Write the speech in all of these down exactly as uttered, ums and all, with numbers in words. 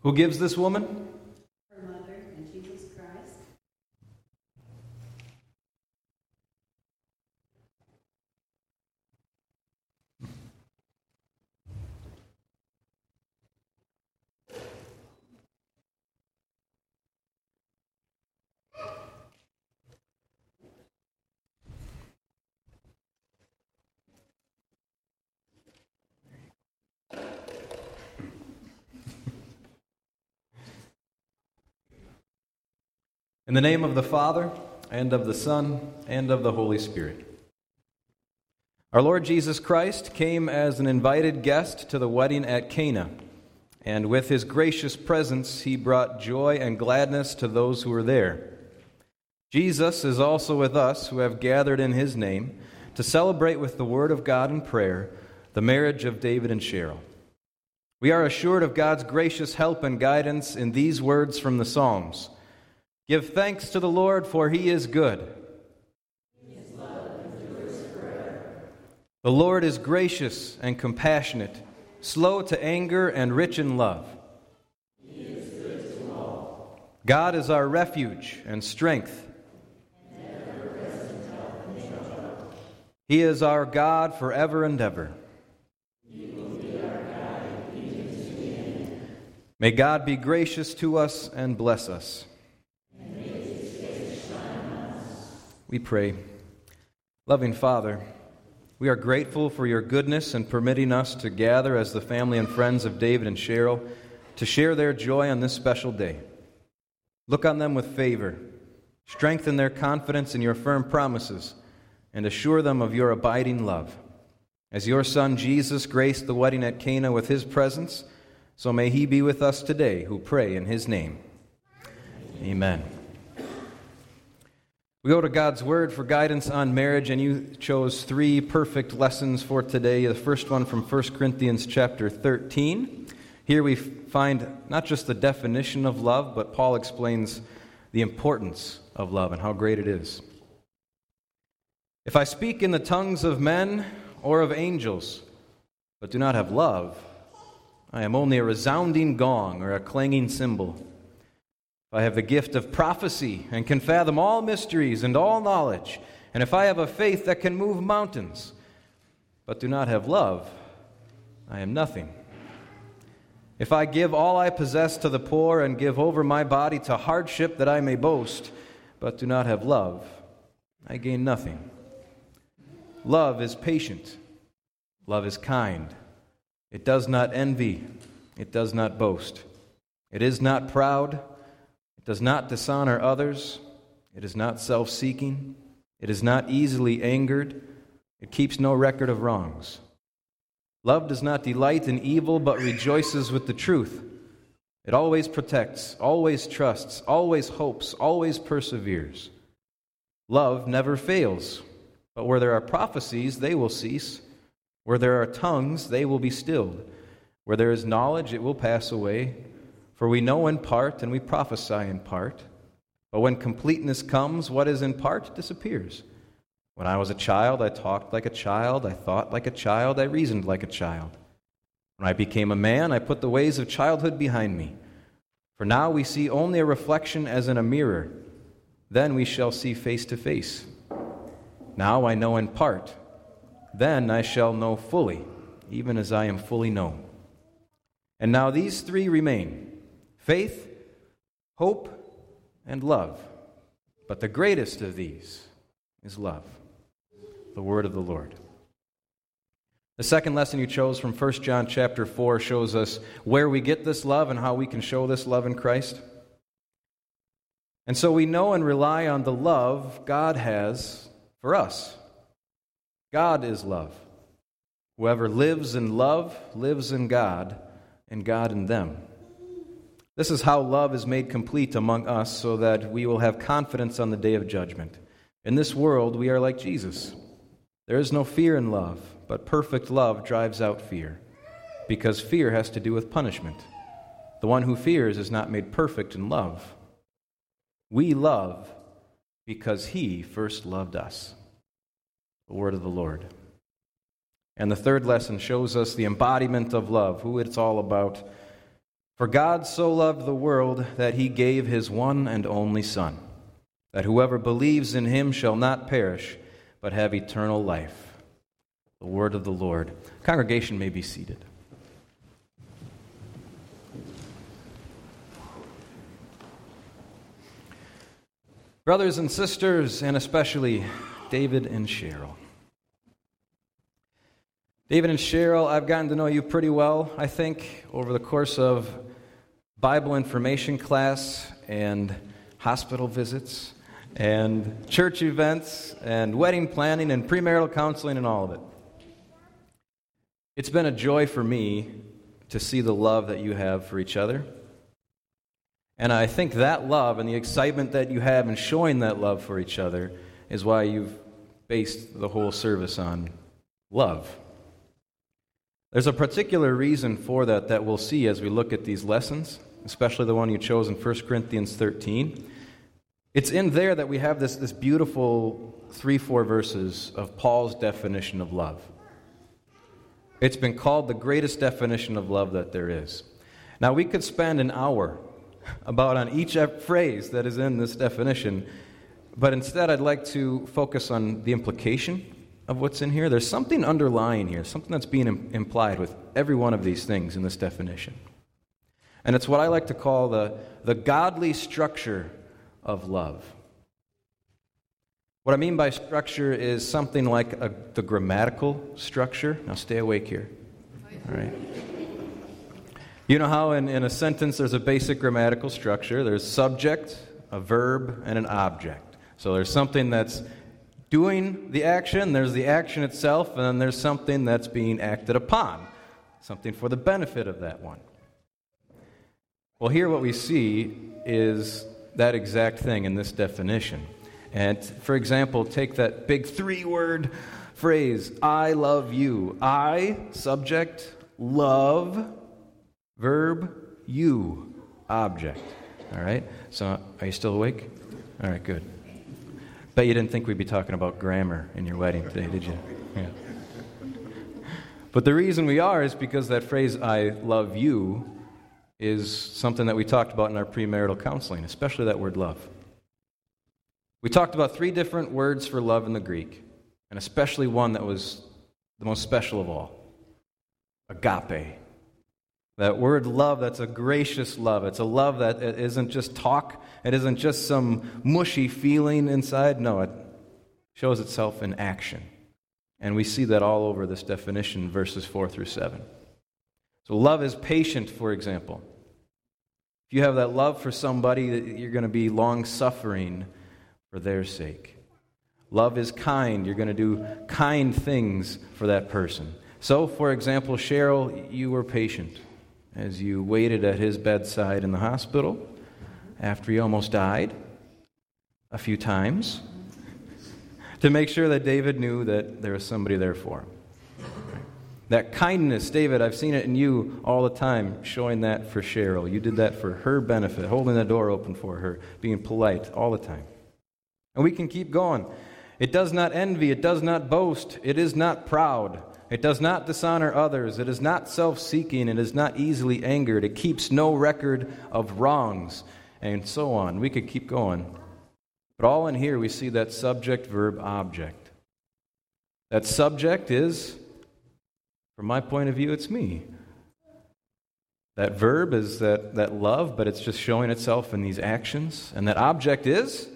Who gives this woman? Her mother and Jesus Christ. In the name of the Father, and of the Son, and of the Holy Spirit. Our Lord Jesus Christ came as an invited guest to the wedding at Cana, and with his gracious presence he brought joy and gladness to those who were there. Jesus is also with us who have gathered in his name to celebrate with the Word of God and prayer the marriage of David and Cheryl. We are assured of God's gracious help and guidance in these words from the Psalms. Give thanks to the Lord, for he is good. His love endures forever. The Lord is gracious and compassionate, slow to anger and rich in love. He is good to all. God is our refuge and strength. And ever-present help in trouble. He is our God forever and ever. He will be our guide even to the end. May God be gracious to us and bless us. We pray. Loving Father, we are grateful for your goodness in permitting us to gather as the family and friends of David and Cheryl to share their joy on this special day. Look on them with favor, strengthen their confidence in your firm promises, and assure them of your abiding love. As your Son Jesus graced the wedding at Cana with his presence, so may he be with us today who pray in his name. Amen. We go to God's Word for guidance on marriage, and you chose three perfect lessons for today. The first one from First Corinthians chapter thirteen. Here we find not just the definition of love, but Paul explains the importance of love and how great it is. If I speak in the tongues of men or of angels, but do not have love, I am only a resounding gong or a clanging cymbal. If I have the gift of prophecy and can fathom all mysteries and all knowledge, and if I have a faith that can move mountains, but do not have love, I am nothing. If I give all I possess to the poor and give over my body to hardship that I may boast, but do not have love, I gain nothing. Love is patient. Love is kind. It does not envy. It does not boast. It is not proud. Does not dishonor others. It is not self-seeking. It is not easily angered. It keeps no record of wrongs. Love does not delight in evil, but rejoices with the truth. It always protects, always trusts, always hopes, always perseveres. Love never fails, but where there are prophecies, they will cease. Where there are tongues, they will be stilled. Where there is knowledge, it will pass away. For we know in part, and we prophesy in part. But when completeness comes, what is in part disappears. When I was a child, I talked like a child, I thought like a child, I reasoned like a child. When I became a man, I put the ways of childhood behind me. For now we see only a reflection as in a mirror. Then we shall see face to face. Now I know in part. Then I shall know fully, even as I am fully known. And now these three remain: faith, hope, and love. But the greatest of these is love. The word of the Lord. The second lesson you chose from First John chapter four shows us where we get this love and how we can show this love in Christ. And so we know and rely on the love God has for us. God is love. Whoever lives in love lives in God, and God in them. This is how love is made complete among us, so that we will have confidence on the day of judgment. In this world, we are like Jesus. There is no fear in love, but perfect love drives out fear, because fear has to do with punishment. The one who fears is not made perfect in love. We love because he first loved us. The word of the Lord. And the third lesson shows us the embodiment of love, who it's all about. For God so loved the world that he gave his one and only Son, that whoever believes in him shall not perish, but have eternal life. The word of the Lord. Congregation may be seated. Brothers and sisters, and especially David and Cheryl. David and Cheryl, I've gotten to know you pretty well, I think, over the course of Bible information class and hospital visits and church events and wedding planning and premarital counseling and all of it. It's been a joy for me to see the love that you have for each other. And I think that love and the excitement that you have in showing that love for each other is why you've based the whole service on love. There's a particular reason for that that we'll see as we look at these lessons, especially the one you chose in First Corinthians thirteen. It's in there that we have this, this beautiful three, four verses of Paul's definition of love. It's been called the greatest definition of love that there is. Now, we could spend an hour about on each phrase that is in this definition, but instead I'd like to focus on the implication of what's in here. There's something underlying here, something that's being im- implied with every one of these things in this definition. And it's what I like to call the, the godly structure of love. What I mean by structure is something like a, the grammatical structure. Now stay awake here. All right. You know how in, in a sentence there's a basic grammatical structure. There's subject, a verb, and an object. So there's something that's doing the action, there's the action itself, and then there's something that's being acted upon, something for the benefit of that one. Well, here what we see is that exact thing in this definition. And, for example, take that big three-word phrase, I love you. I, subject, love, verb, you, object. All right? So, are you still awake? All right, good. Bet you didn't think we'd be talking about grammar in your wedding today, did you? Yeah. But the reason we are is because that phrase, I love you, is something that we talked about in our premarital counseling, especially that word love. We talked about three different words for love in the Greek, and especially one that was the most special of all, agape. That word love, that's a gracious love. It's a love that isn't just talk. It isn't just some mushy feeling inside. No, it shows itself in action. And we see that all over this definition, verses four through seven. So love is patient, for example. If you have that love for somebody, you're going to be long-suffering for their sake. Love is kind. You're going to do kind things for that person. So, for example, Cheryl, you were patient as you waited at his bedside in the hospital after he almost died a few times to make sure that David knew that there was somebody there for him. That kindness, David, I've seen it in you all the time, showing that for Cheryl. You did that for her benefit, holding the door open for her, being polite all the time. And we can keep going. It does not envy, it does not boast, it is not proud, it does not dishonor others, it is not self-seeking, it is not easily angered, it keeps no record of wrongs, and so on. We could keep going. But all in here we see that subject, verb, object. That subject is, from my point of view, it's me. That verb is that, that love, but it's just showing itself in these actions. And that object is,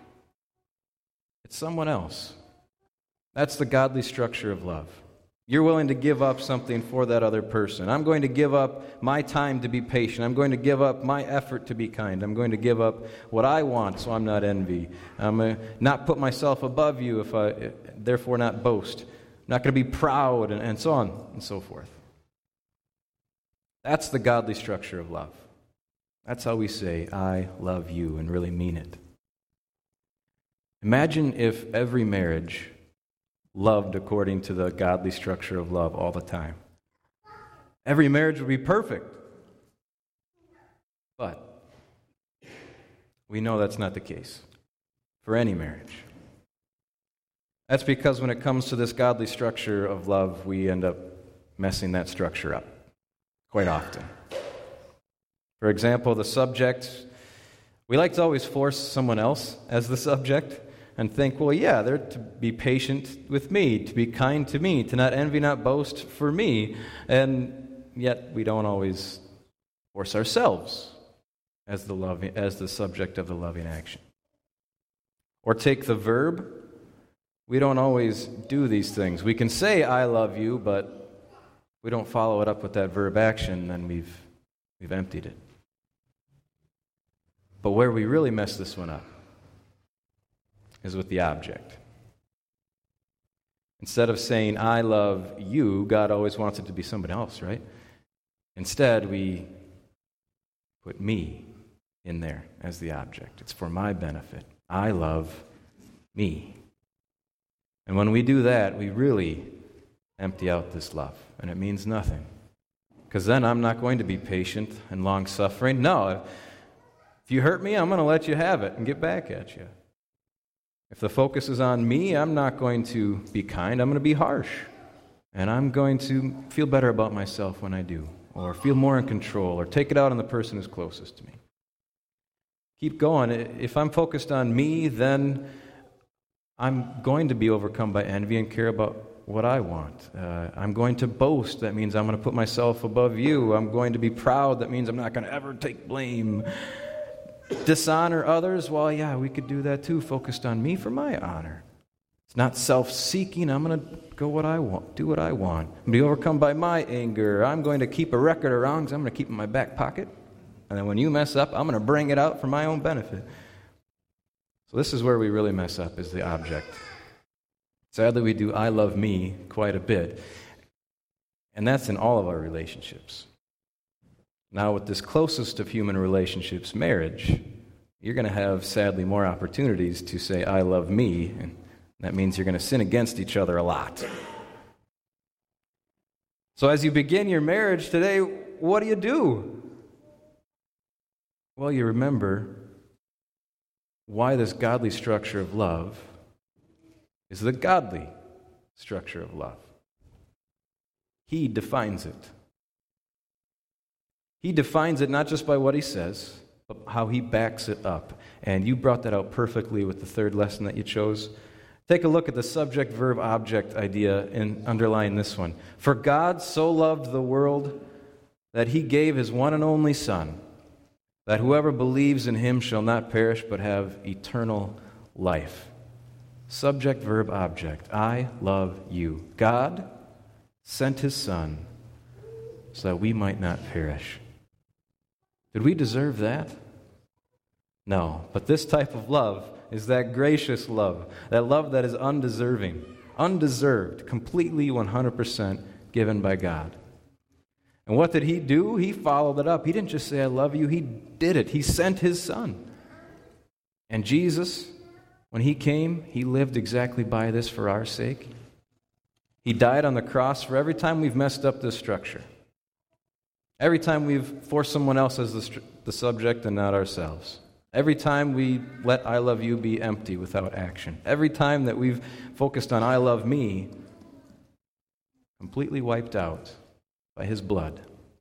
it's someone else. That's the godly structure of love. You're willing to give up something for that other person. I'm going to give up my time to be patient. I'm going to give up my effort to be kind. I'm going to give up what I want so I'm not envy. I'm going to not put myself above you, if I, therefore not boast. I'm not going to be proud, and, and so on and so forth. That's the godly structure of love. That's how we say, I love you, and really mean it. Imagine if every marriage loved according to the godly structure of love all the time. Every marriage would be perfect. But we know that's not the case for any marriage. That's because when it comes to this godly structure of love, we end up messing that structure up quite often. For example, the subject, we like to always force someone else as the subject and think, well, yeah, they're to be patient with me, to be kind to me, to not envy, not boast for me. And yet we don't always force ourselves as the loving, as the subject of the loving action. Or take the verb. We don't always do these things. We can say, I love you, but we don't follow it up with that verb action, then we've we've emptied it. But where we really mess this one up is with the object. Instead of saying, I love you, God always wants it to be somebody else, right? Instead, we put me in there as the object. It's for my benefit. I love me. And when we do that, we really empty out this love, and it means nothing. Because then I'm not going to be patient and long-suffering. No, if you hurt me, I'm going to let you have it and get back at you. If the focus is on me, I'm not going to be kind. I'm going to be harsh. And I'm going to feel better about myself when I do, or feel more in control, or take it out on the person who's closest to me. Keep going. If I'm focused on me, then I'm going to be overcome by envy and care about what I want. Uh, I'm going to boast. That means I'm going to put myself above you. I'm going to be proud. That means I'm not going to ever take blame. Dishonor others. Well, yeah, we could do that too, focused on me for my honor. It's not self-seeking. I'm going to go what I want, do what I want. I'm going to be overcome by my anger. I'm going to keep a record of wrongs. I'm going to keep it in my back pocket. And then when you mess up, I'm going to bring it out for my own benefit. So this is where we really mess up, is the object. Sadly, we do I love me quite a bit. And that's in all of our relationships. Now, with this closest of human relationships, marriage, you're going to have, sadly, more opportunities to say, I love me, and that means you're going to sin against each other a lot. So as you begin your marriage today, what do you do? Well, you remember why this godly structure of love is the godly structure of love. He defines it. He defines it not just by what he says, but how he backs it up. And you brought that out perfectly with the third lesson that you chose. Take a look at the subject-verb-object idea and underline this one. For God so loved the world that he gave his one and only Son, that whoever believes in him shall not perish but have eternal life. Subject, verb, object. I love you. God sent his Son so that we might not perish. Did we deserve that? No. But this type of love is that gracious love, that love that is undeserving, undeserved, completely one hundred percent given by God. And what did he do? He followed it up. He didn't just say, I love you. He did it. He sent his Son. And Jesus, when he came, he lived exactly by this for our sake. He died on the cross for every time we've messed up this structure. Every time we've forced someone else as the, the subject and not ourselves. Every time we let I love you be empty without action. Every time that we've focused on I love me, completely wiped out by his blood.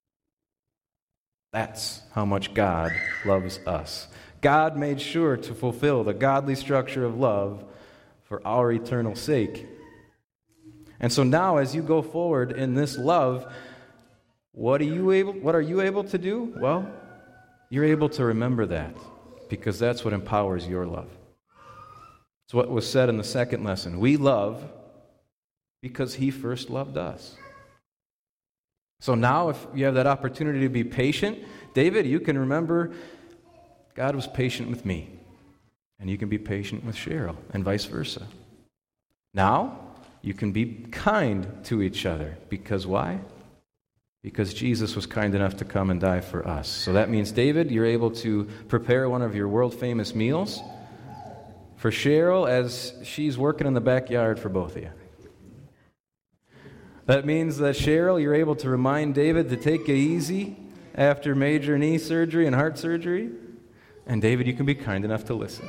That's how much God loves us. God made sure to fulfill the godly structure of love for our eternal sake. And so now as you go forward in this love, what are you able, what are you able to do? Well, you're able to remember that because that's what empowers your love. It's what was said in the second lesson. We love because he first loved us. So now if you have that opportunity to be patient, David, you can remember God was patient with me. And you can be patient with Cheryl and vice versa. Now, you can be kind to each other. Because why? Because Jesus was kind enough to come and die for us. So that means, David, you're able to prepare one of your world-famous meals for Cheryl as she's working in the backyard for both of you. That means that, Cheryl, you're able to remind David to take it easy after major knee surgery and heart surgery. And David, you can be kind enough to listen.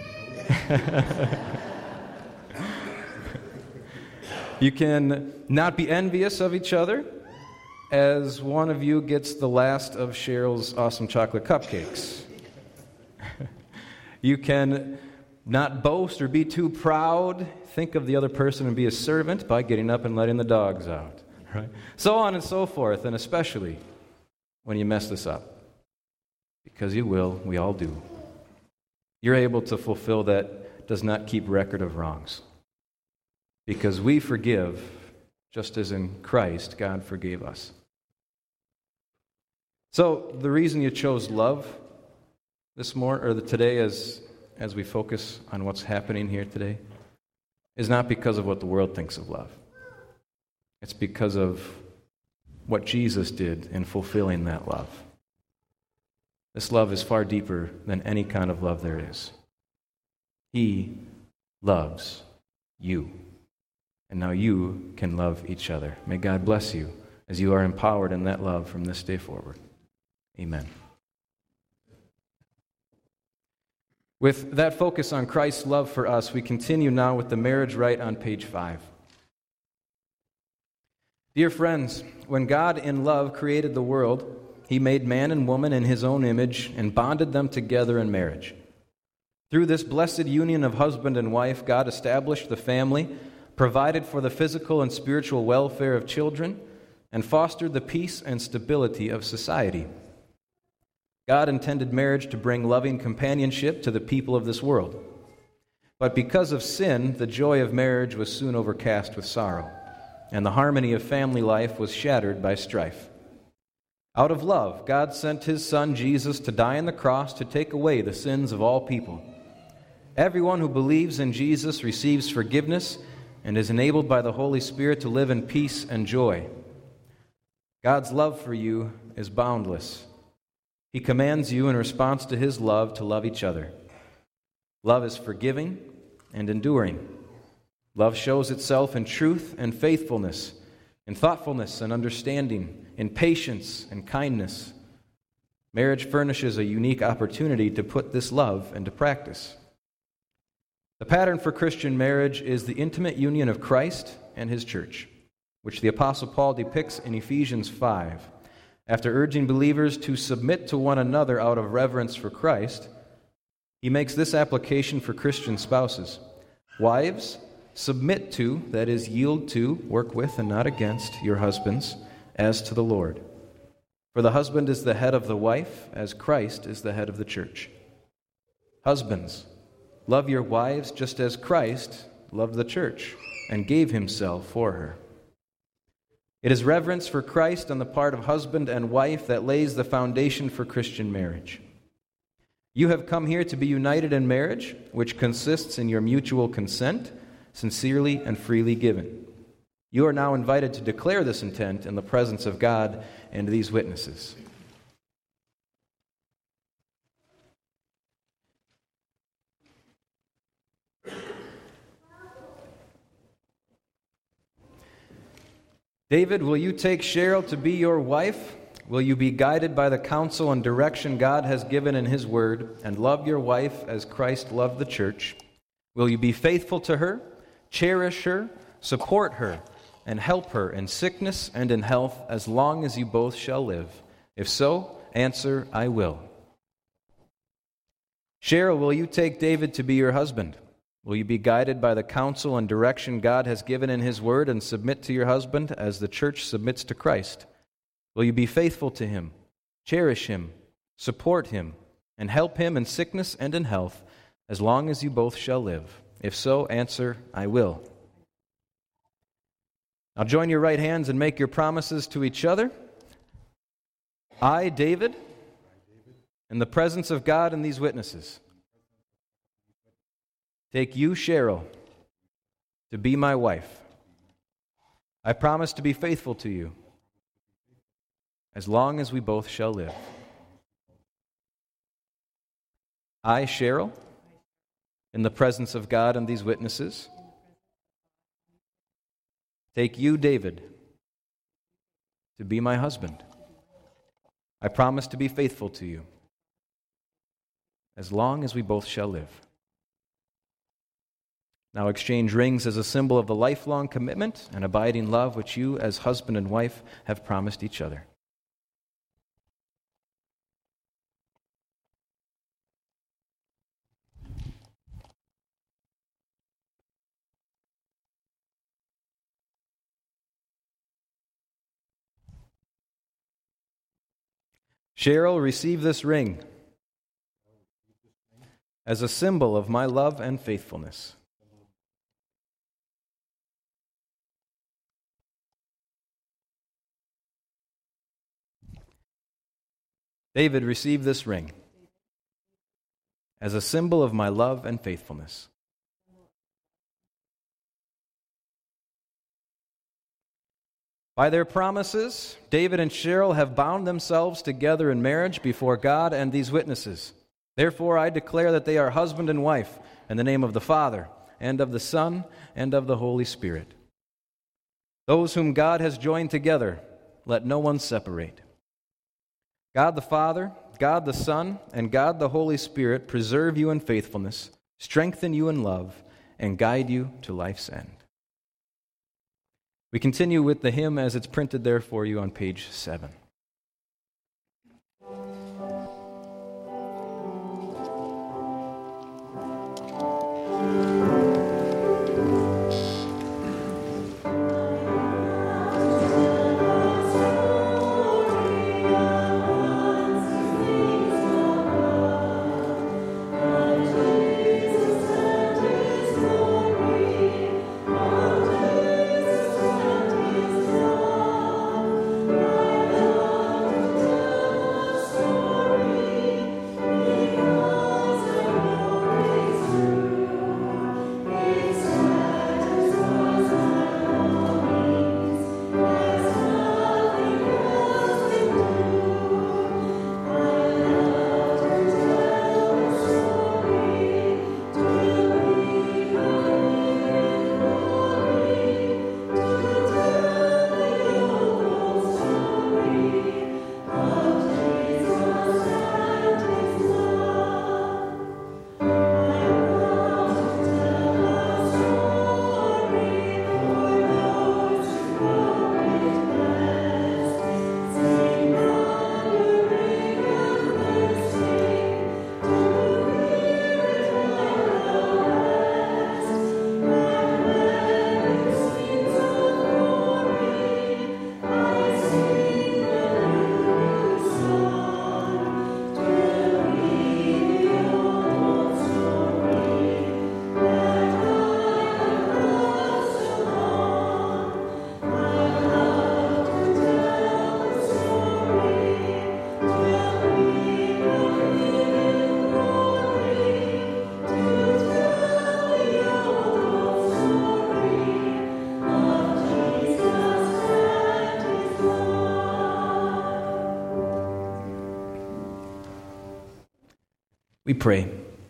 You can not be envious of each other. as one of you gets the last of Cheryl's awesome chocolate cupcakes. You can not boast or be too proud. Think of the other person and be a servant by getting up and letting the dogs out. Right? So on and so forth, and especially when you mess this up. Because you will, we all do. You're able to fulfill that does not keep record of wrongs. Because we forgive, just as in Christ, God forgave us. So the reason you chose love this morning, or the, today, as as we focus on what's happening here today, is not because of what the world thinks of love. It's because of what Jesus did in fulfilling that love. This love is far deeper than any kind of love there is. He loves you. And now you can love each other. May God bless you as you are empowered in that love from this day forward. Amen. With that focus on Christ's love for us, we continue now with the marriage rite on page five. Dear friends, when God in love created the world, He made man and woman in His own image and bonded them together in marriage. Through this blessed union of husband and wife, God established the family, provided for the physical and spiritual welfare of children, and fostered the peace and stability of society. God intended marriage to bring loving companionship to the people of this world. But because of sin, the joy of marriage was soon overcast with sorrow, and the harmony of family life was shattered by strife. Out of love, God sent His Son Jesus to die on the cross to take away the sins of all people. Everyone who believes in Jesus receives forgiveness and is enabled by the Holy Spirit to live in peace and joy. God's love for you is boundless. He commands you in response to His love to love each other. Love is forgiving and enduring. Love shows itself in truth and faithfulness, in thoughtfulness and understanding, in patience and kindness. Marriage furnishes a unique opportunity to put this love into practice. The pattern for Christian marriage is the intimate union of Christ and His church, which the Apostle Paul depicts in Ephesians five. After urging believers to submit to one another out of reverence for Christ, he makes this application for Christian spouses. Wives, submit to, that is, yield to, work with and not against your husbands, as to the Lord. For the husband is the head of the wife, as Christ is the head of the church. Husbands, love your wives just as Christ loved the church and gave Himself for her. It is reverence for Christ on the part of husband and wife that lays the foundation for Christian marriage. You have come here to be united in marriage, which consists in your mutual consent, sincerely and freely given. You are now invited to declare this intent in the presence of God and these witnesses. David, will you take Cheryl to be your wife? Will you be guided by the counsel and direction God has given in His Word and love your wife as Christ loved the church? Will you be faithful to her, cherish her, support her, and help her in sickness and in health as long as you both shall live? If so, answer, I will. Cheryl, will you take David to be your husband? Will you be guided by the counsel and direction God has given in His Word and submit to your husband as the church submits to Christ? Will you be faithful to him, cherish him, support him, and help him in sickness and in health as long as you both shall live? If so, answer, I will. Now join your right hands and make your promises to each other. I, David, in the presence of God and these witnesses, take you, Cheryl, to be my wife. I promise to be faithful to you as long as we both shall live. I, Cheryl, in the presence of God and these witnesses, take you, David, to be my husband. I promise to be faithful to you as long as we both shall live. Now exchange rings as a symbol of the lifelong commitment and abiding love which you, as husband and wife, have promised each other. Cheryl, receive this ring as a symbol of my love and faithfulness. David, receive this ring as a symbol of my love and faithfulness. By their promises, David and Cheryl have bound themselves together in marriage before God and these witnesses. Therefore, I declare that they are husband and wife in the name of the Father, and of the Son, and of the Holy Spirit. Those whom God has joined together, let no one separate. God the Father, God the Son, and God the Holy Spirit preserve you in faithfulness, strengthen you in love, and guide you to life's end. We continue with the hymn as it's printed there for you on page seven. We pray.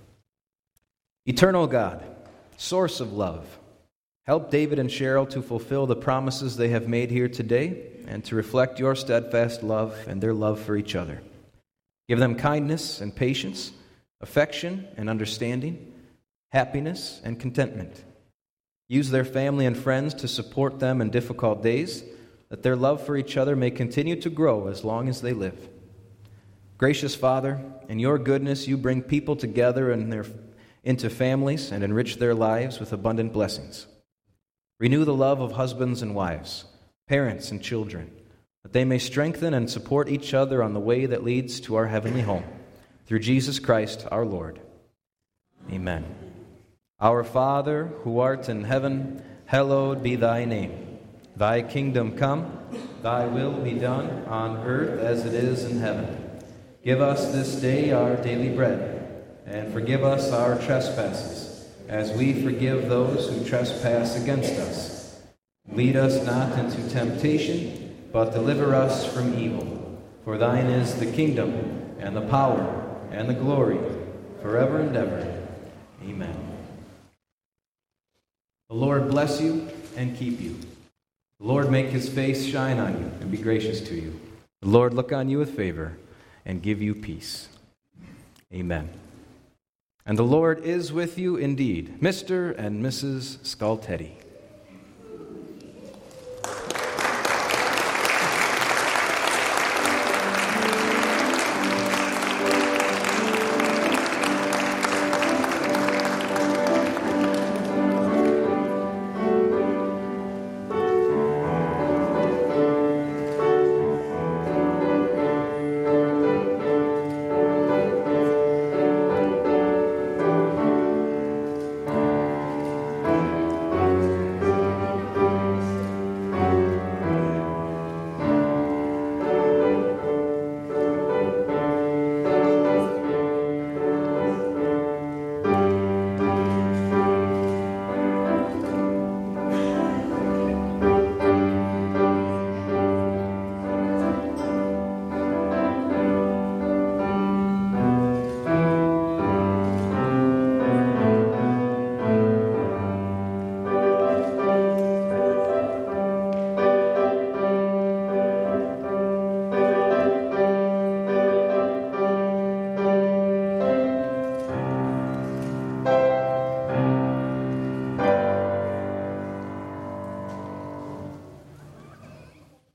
Eternal God, source of love, help David and Cheryl to fulfill the promises they have made here today and to reflect your steadfast love and their love for each other. Give them kindness and patience, affection and understanding, happiness and contentment. Use their family and friends to support them in difficult days, that their love for each other may continue to grow as long as they live. Gracious Father, in your goodness you bring people together in their, into families and enrich their lives with abundant blessings. Renew the love of husbands and wives, parents and children, that they may strengthen and support each other on the way that leads to our heavenly home. Through Jesus Christ our Lord. Amen. Our Father, who art in heaven, hallowed be thy name. Thy kingdom come, thy will be done on earth as it is in heaven. Give us this day our daily bread, and forgive us our trespasses, as we forgive those who trespass against us. Lead us not into temptation, but deliver us from evil. For thine is the kingdom, and the power, and the glory, forever and ever. Amen. The Lord bless you and keep you. The Lord make his face shine on you and be gracious to you. The Lord look on you with favor and give you peace. Amen. And the Lord is with you indeed, Mister and Missus Skaltetti.